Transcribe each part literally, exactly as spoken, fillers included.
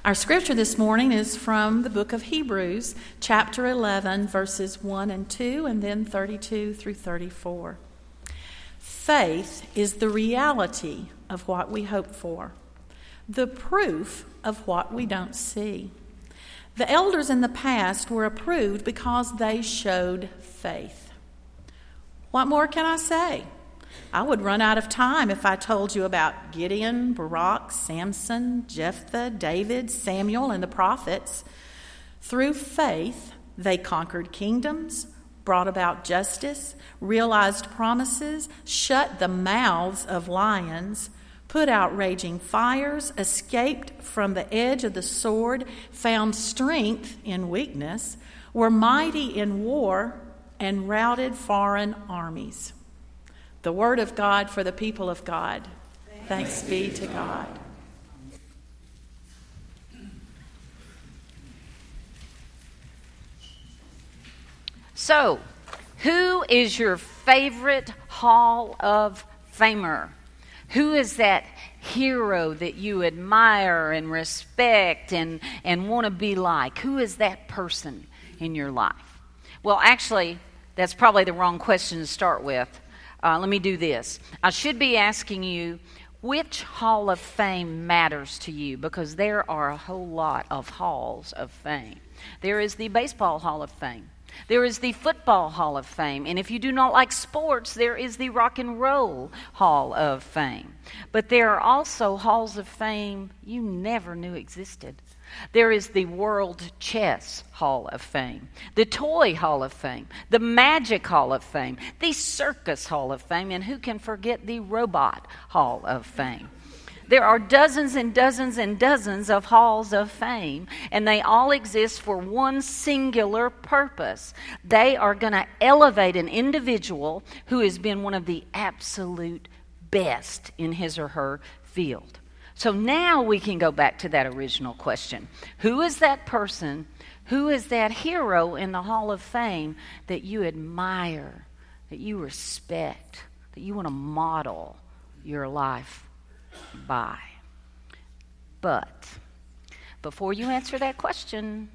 Our scripture this morning is from the book of Hebrews, chapter eleven, verses one and two, and then thirty-two through thirty-four. Faith is the reality of what we hope for, the proof of what we don't see. The elders in the past were approved because they showed faith. What more can I say? I would run out of time if I told you about Gideon, Barak, Samson, Jephthah, David, Samuel, and the prophets. Through faith, they conquered kingdoms, brought about justice, realized promises, shut the mouths of lions, put out raging fires, escaped from the edge of the sword, found strength in weakness, were mighty in war, and routed foreign armies. The word of God for the people of God. Thanks be to God. So, who is your favorite Hall of Famer? Who is that hero that you admire and respect and, and want to be like? Who is that person in your life? Well, actually, that's probably the wrong question to start with. Uh, let me do this. I should be asking you which Hall of Fame matters to you, because there are a whole lot of halls of fame. There is the Baseball Hall of Fame. There is the Football Hall of Fame. And if you do not like sports, there is the Rock and Roll Hall of Fame. But there are also halls of fame you never knew existed. There is the World Chess Hall of Fame, the Toy Hall of Fame, the Magic Hall of Fame, the Circus Hall of Fame, and who can forget the Robot Hall of Fame? There are dozens and dozens and dozens of halls of fame, and they all exist for one singular purpose. They are going to elevate an individual who has been one of the absolute best in his or her field. So now we can go back to that original question. Who is that person, who is that hero in the Hall of Fame that you admire, that you respect, that you want to model your life by? But before you answer that question,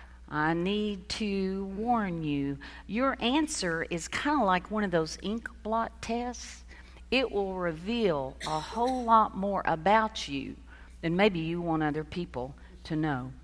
I need to warn you, your answer is kind of like one of those ink blot tests. It will reveal a whole lot more about you than maybe you want other people to know.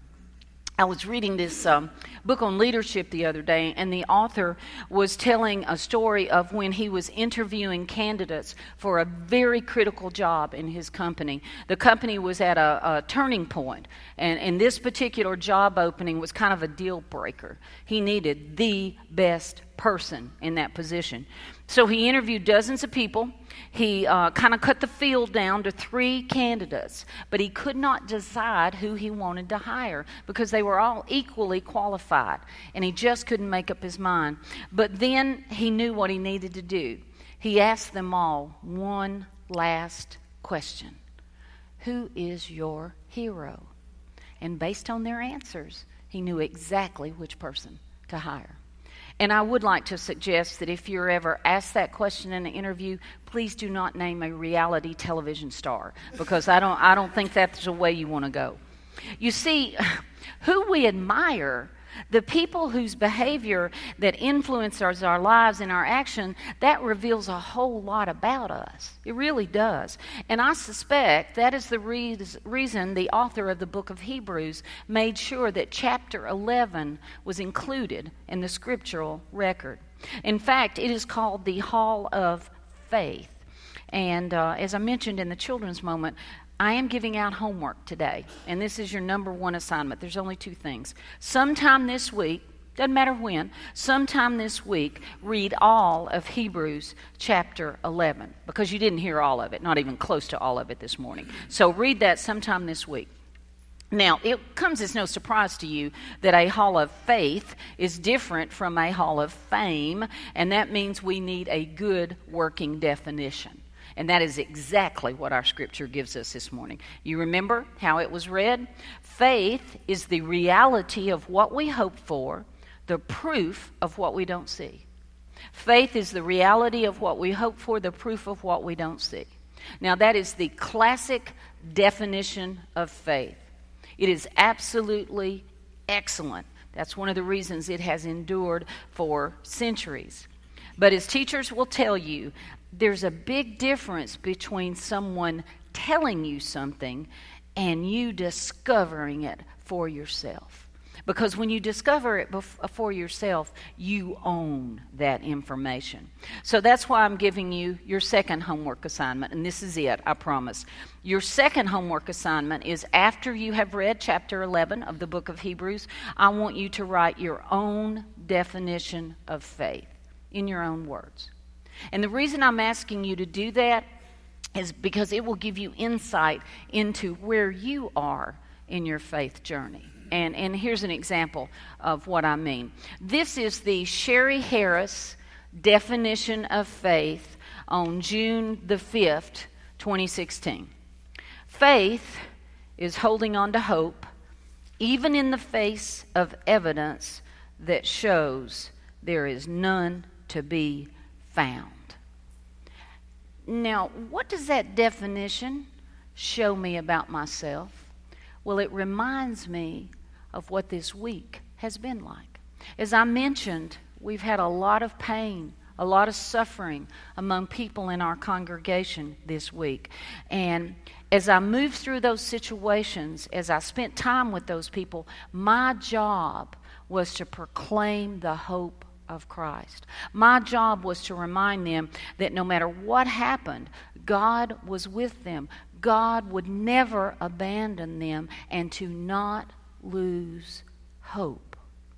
I was reading this um, book on leadership the other day, and the author was telling a story of when he was interviewing candidates for a very critical job in his company. The company was at a, a turning point, and, and this particular job opening was kind of a deal breaker. He needed the best person in that position. So he interviewed dozens of people. He uh, kind of cut the field down to three candidates, but he could not decide who he wanted to hire because they were all equally qualified, and he just couldn't make up his mind. But then he knew what he needed to do. He asked them all one last question. Who is your hero? And based on their answers, he knew exactly which person to hire. And I would like to suggest that if you're ever asked that question in an interview, please do not name a reality television star, because I don't I don't think that's the way you want to go. You see, who we admire, the people whose behavior that influences our lives and our action, that reveals a whole lot about us. It really does. And I suspect that is the re- reason the author of the book of Hebrews made sure that chapter eleven was included in the scriptural record. In fact, it is called the Hall of Faith. And uh, as I mentioned in the children's moment, I am giving out homework today, and this is your number one assignment. There's only two things. Sometime this week, doesn't matter when, sometime this week, read all of Hebrews chapter eleven, because you didn't hear all of it, not even close to all of it this morning. So read that sometime this week. Now, it comes as no surprise to you that a hall of faith is different from a hall of fame, and that means we need a good working definition. And that is exactly what our scripture gives us this morning. You remember how it was read? Faith is the reality of what we hope for, the proof of what we don't see. Faith is the reality of what we hope for, the proof of what we don't see. Now, that is the classic definition of faith. It is absolutely excellent. That's one of the reasons it has endured for centuries. But as teachers will tell you, there's a big difference between someone telling you something and you discovering it for yourself. Because when you discover it bef- for yourself, you own that information. So that's why I'm giving you your second homework assignment. And this is it, I promise. Your second homework assignment is after you have read chapter eleven of the book of Hebrews, I want you to write your own definition of faith in your own words. And the reason I'm asking you to do that is because it will give you insight into where you are in your faith journey. And, and here's an example of what I mean. This is the Sherry Harris definition of faith on June the fifth, twenty sixteen. Faith is holding on to hope, even in the face of evidence that shows there is none to be found. Now, what does that definition show me about myself? Well, it reminds me of what this week has been like. As I mentioned, we've had a lot of pain, a lot of suffering among people in our congregation this week. And as I moved through those situations, as I spent time with those people, my job was to proclaim the hope of Christ. My job was to remind them that no matter what happened, God was with them. God would never abandon them, and to not lose hope.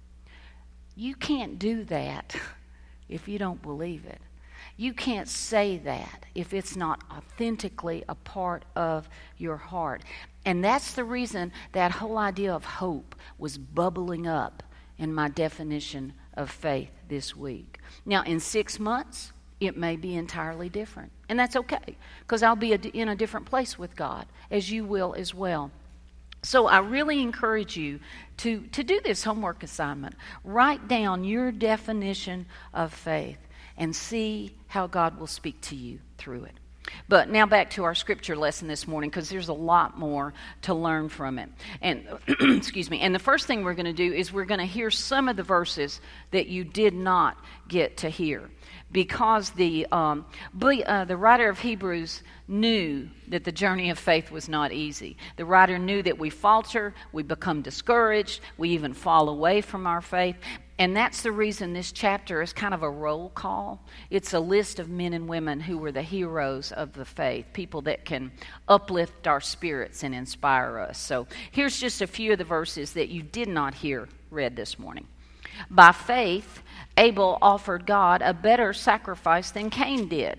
You can't do that if you don't believe it. You can't say that if it's not authentically a part of your heart. And that's the reason that whole idea of hope was bubbling up in my definition of faith this week. Now, in six months, it may be entirely different. And that's okay, because I'll be a, in a different place with God, as you will as well. So I really encourage you to, to do this homework assignment. Write down your definition of faith and see how God will speak to you through it. But now back to our scripture lesson this morning, because there's a lot more to learn from it. And excuse me. And the first thing we're going to do is we're going to hear some of the verses that you did not get to hear, because the um, uh, the writer of Hebrews knew that the journey of faith was not easy. The writer knew that we falter, we become discouraged, we even fall away from our faith. And that's the reason this chapter is kind of a roll call. It's a list of men and women who were the heroes of the faith, people that can uplift our spirits and inspire us. So here's just a few of the verses that you did not hear read this morning. By faith, Abel offered God a better sacrifice than Cain did.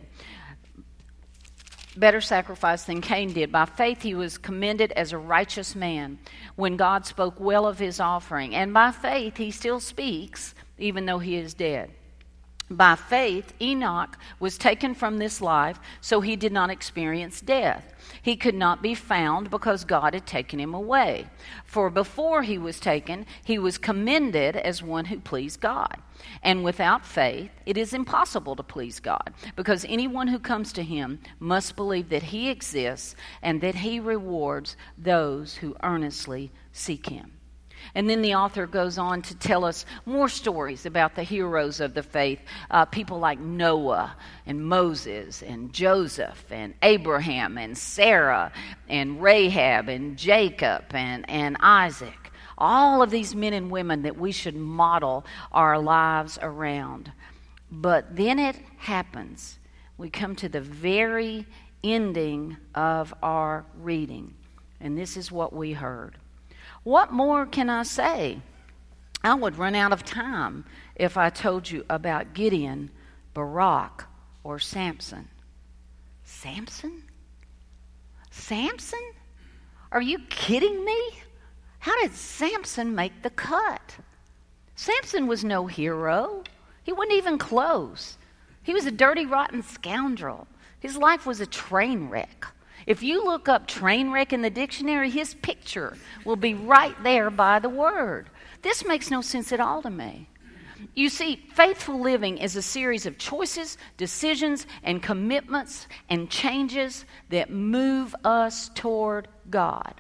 Better sacrifice than Cain did. By faith, he was commended as a righteous man when God spoke well of his offering. And by faith, he still speaks, even though he is dead. By faith, Enoch was taken from this life, so he did not experience death. He could not be found because God had taken him away. For before he was taken, he was commended as one who pleased God. And without faith, it is impossible to please God, because anyone who comes to him must believe that he exists and that he rewards those who earnestly seek him. And then the author goes on to tell us more stories about the heroes of the faith, uh, people like Noah and Moses and Joseph and Abraham and Sarah and Rahab and Jacob and, and Isaac. All of these men and women that we should model our lives around. But then it happens. We come to the very ending of our reading, and this is what we heard. What more can I say? I would run out of time if I told you about Gideon, Barak, or Samson. Samson? Samson? Are you kidding me? How did Samson make the cut? Samson was no hero. He wasn't even close. He was a dirty, rotten scoundrel. His life was a train wreck. If you look up train wreck in the dictionary, his picture will be right there by the word. This makes no sense at all to me. You see, faithful living is a series of choices, decisions, and commitments and changes that move us toward God.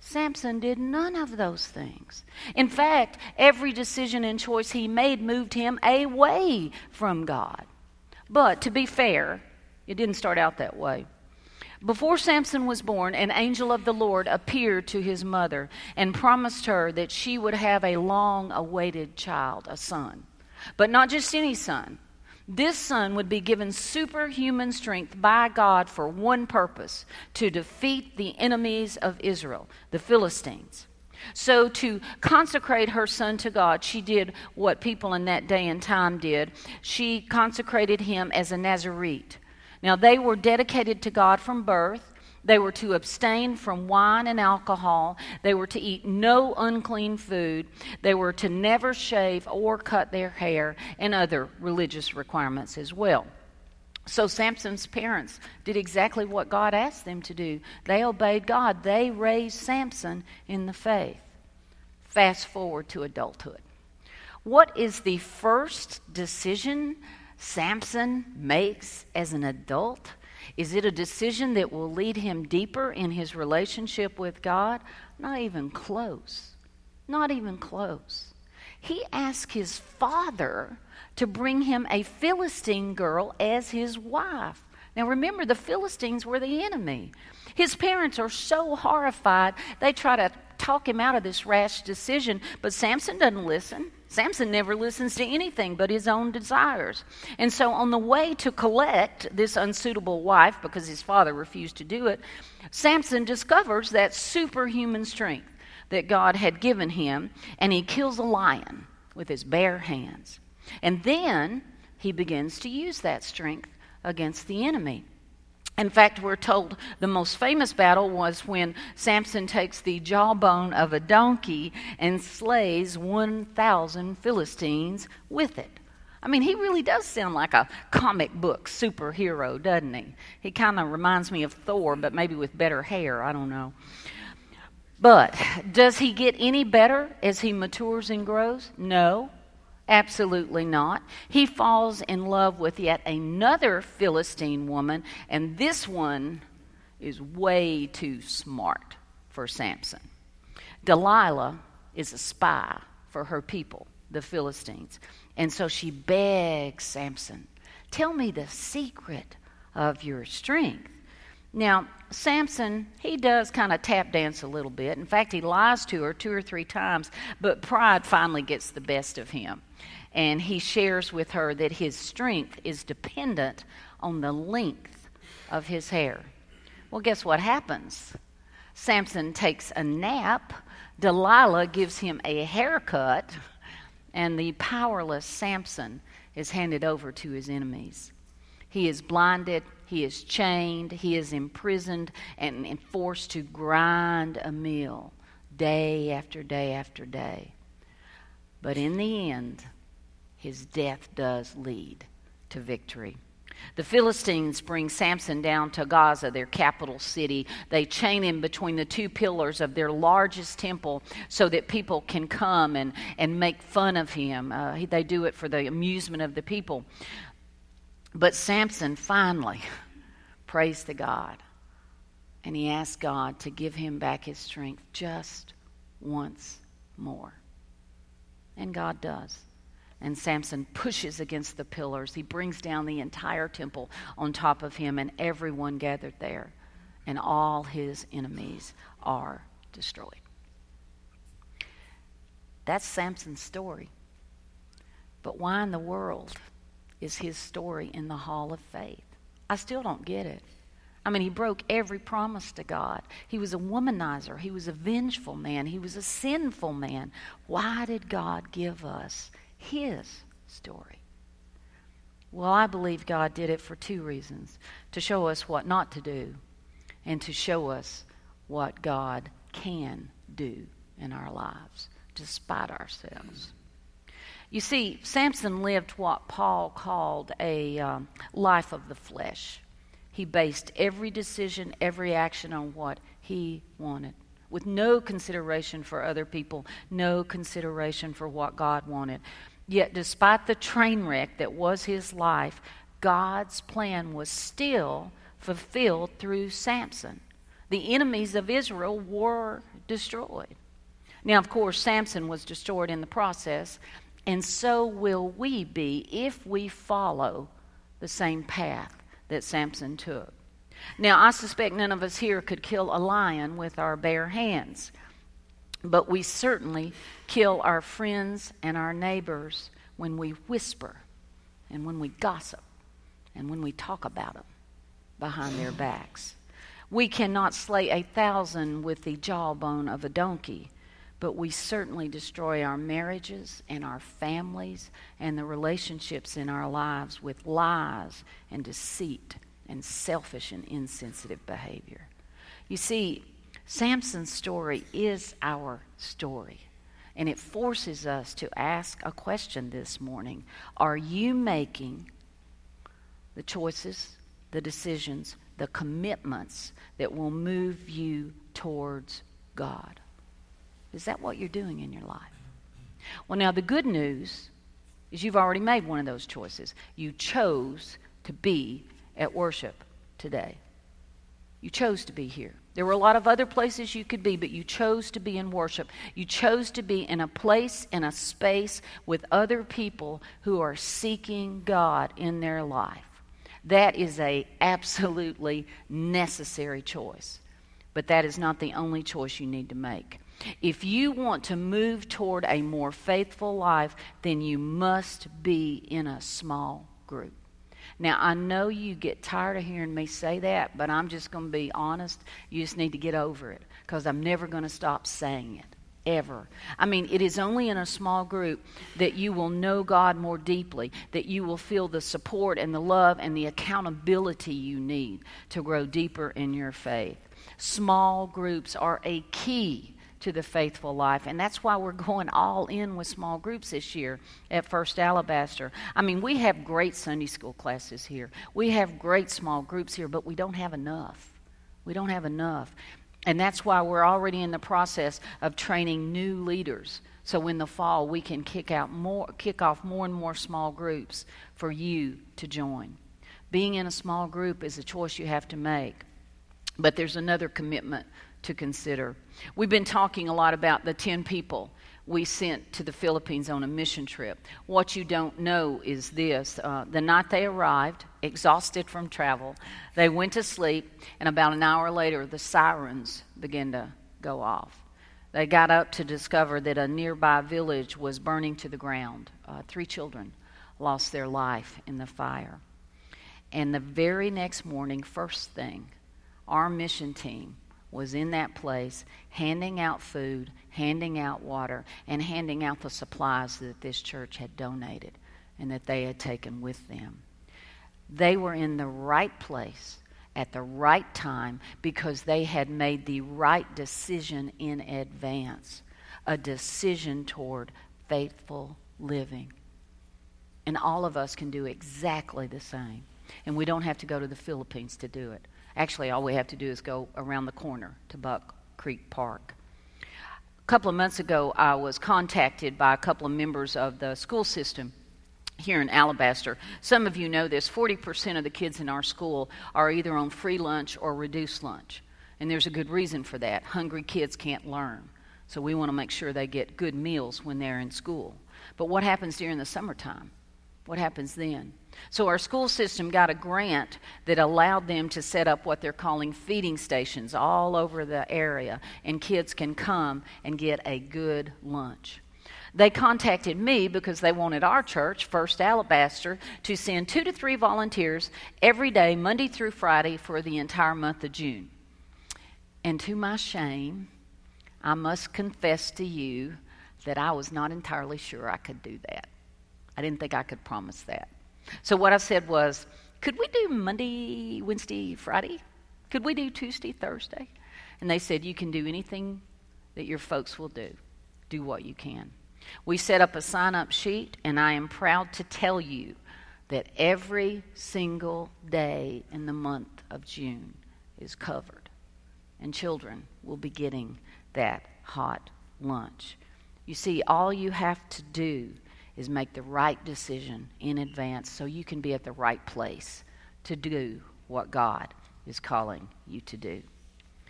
Samson did none of those things. In fact, every decision and choice he made moved him away from God. But to be fair, it didn't start out that way. Before Samson was born, an angel of the Lord appeared to his mother and promised her that she would have a long-awaited child, a son. But not just any son. This son would be given superhuman strength by God for one purpose: to defeat the enemies of Israel, the Philistines. So to consecrate her son to God, she did what people in that day and time did. She consecrated him as a Nazarite. Now, they were dedicated to God from birth. They were to abstain from wine and alcohol. They were to eat no unclean food. They were to never shave or cut their hair, and other religious requirements as well. So Samson's parents did exactly what God asked them to do. They obeyed God. They raised Samson in the faith. Fast forward to adulthood. What is the first decision Samson makes as an adult? Is it a decision that will lead him deeper in his relationship with God? Not even close. Not even close. He asked his father to bring him a Philistine girl as his wife. Now remember, the Philistines were the enemy. His parents are so horrified, they try to talk him out of this rash decision, but Samson doesn't listen. Samson never listens to anything but his own desires. And so on the way to collect this unsuitable wife, because his father refused to do it, Samson discovers that superhuman strength that God had given him, and he kills a lion with his bare hands. And then he begins to use that strength against the enemy. In fact, we're told the most famous battle was when Samson takes the jawbone of a donkey and slays one thousand Philistines with it. I mean, he really does sound like a comic book superhero, doesn't he? He kind of reminds me of Thor, but maybe with better hair. I don't know. But does he get any better as he matures and grows? No. Absolutely not. He falls in love with yet another Philistine woman, and this one is way too smart for Samson. Delilah is a spy for her people, the Philistines, and so she begs Samson, "Tell me the secret of your strength." Now, Samson, he does kind of tap dance a little bit. In fact, he lies to her two or three times, but pride finally gets the best of him. And he shares with her that his strength is dependent on the length of his hair. Well, guess what happens? Samson takes a nap, Delilah gives him a haircut, and the powerless Samson is handed over to his enemies. He is blinded, he is chained, he is imprisoned, and, and forced to grind a meal day after day after day. But in the end, his death does lead to victory. The Philistines bring Samson down to Gaza, their capital city. They chain him between the two pillars of their largest temple so that people can come and, and make fun of him. Uh, they do it for the amusement of the people. But Samson finally prays to God, and he asks God to give him back his strength just once more. And God does. And Samson pushes against the pillars. He brings down the entire temple on top of him, and everyone gathered there. And all his enemies are destroyed. That's Samson's story. But why in the world is his story in the Hall of Faith? I still don't get it. I mean, he broke every promise to God. He was a womanizer. He was a vengeful man. He was a sinful man. Why did God give us his story? Well, I believe God did it for two reasons: to show us what not to do, and to show us what God can do in our lives, despite ourselves. You see, Samson lived what Paul called a um, life of the flesh. He based every decision, every action on what he wanted, with no consideration for other people, no consideration for what God wanted. Yet despite the train wreck that was his life, God's plan was still fulfilled through Samson. The enemies of Israel were destroyed. Now, of course, Samson was destroyed in the process, and so will we be if we follow the same path that Samson took. Now, I suspect none of us here could kill a lion with our bare hands, but we certainly kill our friends and our neighbors when we whisper and when we gossip and when we talk about them behind their backs. We cannot slay a thousand with the jawbone of a donkey, but we certainly destroy our marriages and our families and the relationships in our lives with lies and deceit and selfish and insensitive behavior. You see, Samson's story is our story, and it forces us to ask a question this morning. Are you making the choices, the decisions, the commitments that will move you towards God? Is that what you're doing in your life? Well, now the good news is you've already made one of those choices. You chose to be at worship today. You chose to be here. There were a lot of other places you could be, but you chose to be in worship. You chose to be in a place, in a space with other people who are seeking God in their life. That is a absolutely necessary choice. But that is not the only choice you need to make. If you want to move toward a more faithful life, then you must be in a small group. Now, I know you get tired of hearing me say that, but I'm just going to be honest. You just need to get over it, because I'm never going to stop saying it, ever. I mean, it is only in a small group that you will know God more deeply, that you will feel the support and the love and the accountability you need to grow deeper in your faith. Small groups are a key to the faithful life, and that's why we're going all in with small groups this year at First Alabaster. I mean, we have great Sunday school classes here. We have great small groups here, but we don't have enough. We don't have enough. And that's why we're already in the process of training new leaders. So in the fall, we can kick out more, kick off more and more small groups for you to join. Being in a small group is a choice you have to make. But there's another commitment to consider. We've been talking a lot about the ten people we sent to the Philippines on a mission trip. What you don't know is this. Uh, the night they arrived, exhausted from travel, they went to sleep, and about an hour later, the sirens began to go off. They got up to discover that a nearby village was burning to the ground. Uh, three children lost their life in the fire. And the very next morning, first thing, our mission team was in that place handing out food, handing out water, and handing out the supplies that this church had donated and that they had taken with them. They were in the right place at the right time because they had made the right decision in advance, a decision toward faithful living. And all of us can do exactly the same. And we don't have to go to the Philippines to do it. Actually, all we have to do is go around the corner to Buck Creek Park. A couple of months ago, I was contacted by a couple of members of the school system here in Alabaster. Some of you know this. forty percent of the kids in our school are either on free lunch or reduced lunch. And there's a good reason for that. Hungry kids can't learn. So we want to make sure they get good meals when they're in school. But what happens during the summertime? What happens then? So our school system got a grant that allowed them to set up what they're calling feeding stations all over the area, and kids can come and get a good lunch. They contacted me because they wanted our church, First Alabaster, to send two to three volunteers every day, Monday through Friday, for the entire month of June. And to my shame, I must confess to you that I was not entirely sure I could do that. I didn't think I could promise that. So what I said was, could we do Monday, Wednesday, Friday? Could we do Tuesday, Thursday? And they said, you can do anything that your folks will do. Do what you can. We set up a sign-up sheet, and I am proud to tell you that every single day in the month of June is covered. And children will be getting that hot lunch. You see, all you have to do is make the right decision in advance so you can be at the right place to do what God is calling you to do.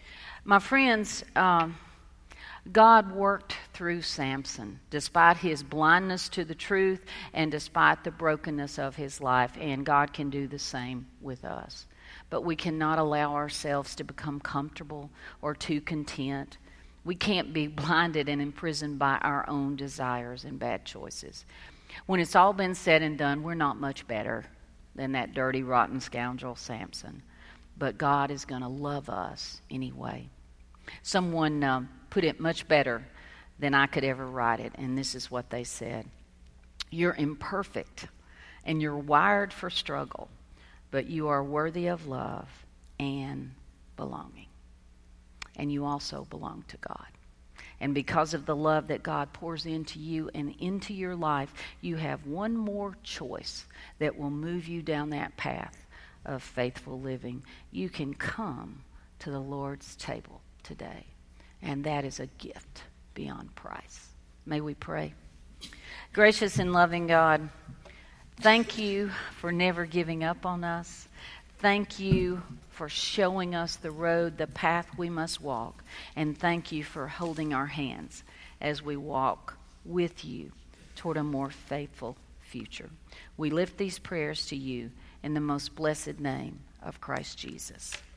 My friends, um, God worked through Samson despite his blindness to the truth and despite the brokenness of his life, and God can do the same with us. But we cannot allow ourselves to become comfortable or too content. We can't be blinded and imprisoned by our own desires and bad choices. When it's all been said and done, we're not much better than that dirty, rotten scoundrel Samson. But God is going to love us anyway. Someone um, put it much better than I could ever write it, and this is what they said. You're imperfect, and you're wired for struggle, but you are worthy of love and belonging. And you also belong to God. And because of the love that God pours into you and into your life, you have one more choice that will move you down that path of faithful living. You can come to the Lord's table today, and that is a gift beyond price. May we pray. Gracious and loving God, thank you for never giving up on us. Thank you for showing us the road, the path we must walk. And thank you for holding our hands as we walk with you toward a more faithful future. We lift these prayers to you in the most blessed name of Christ Jesus.